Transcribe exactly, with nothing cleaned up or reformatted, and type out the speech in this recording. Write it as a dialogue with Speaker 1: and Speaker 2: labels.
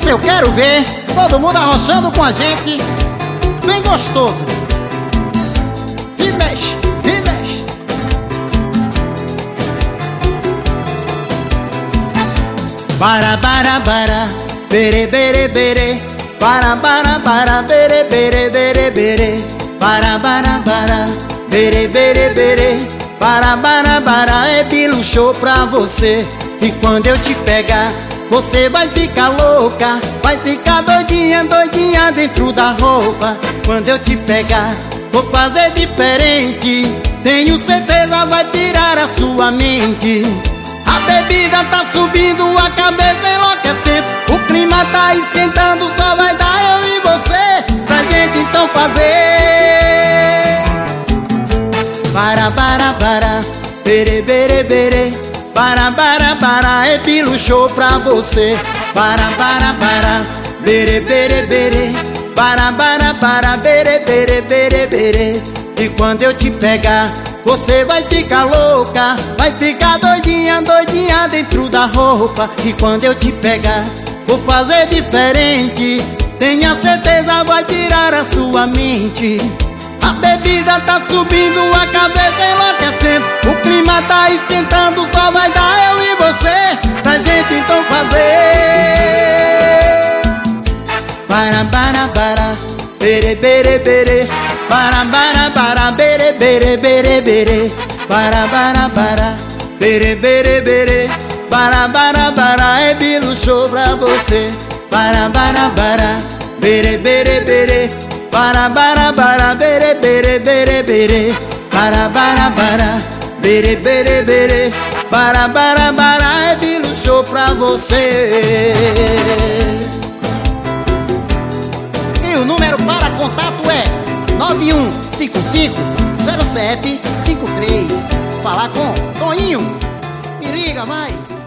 Speaker 1: Essa eu quero ver todo mundo arrochando com a gente, bem gostoso. E mexe, e mexe. Bara, bara, bara, bere, bere, bere. Bara, bara, bara, bere, bere, bere, bere. Bara, bara, bara, bere, bere, bere. Bara, bara, bara, é bilo show pra você. E quando eu te pegar, você vai ficar louca, vai ficar doidinha, doidinha dentro da roupa. Quando eu te pegar, vou fazer diferente. Tenho certeza vai pirar a sua mente. A bebida tá subindo, a cabeça enlouquecendo. O clima tá esquentando, só vai dar eu e você pra gente então fazer. Bara, bara, bara, bere, bere, bere. Bara, bara, bara, é bilo show pra você. Bara, bara, bara, bere, bere, bere. Bara, bara, bara, bere, bere, bere, bere. E quando eu te pegar, você vai ficar louca, vai ficar doidinha, doidinha dentro da roupa. E quando eu te pegar, vou fazer diferente. Tenha certeza vai tirar a sua mente. A bebida tá subindo, a cabeça enlouquecendo. O clima tá esquentando, só vai dar eu e você pra gente então fazer. Bara, bara, bara, bere, bere, bere. Bara, bara, bara, bere, bere, bere, bere. Bara, bara, bara, bere, bere, bere. Bara, bara, bara, é bilo show pra você. Bara, bara, bara, bere, bere, bere. Bara, bara, bara, bere, bere, bere, bere. Bara, bara, bara, bere, bere, bere. Bara, bara, bara, é bilo show pra você. E o número para contato é nove um cinco cinco zero sete cinco três. Falar com Toninho. Me liga, vai.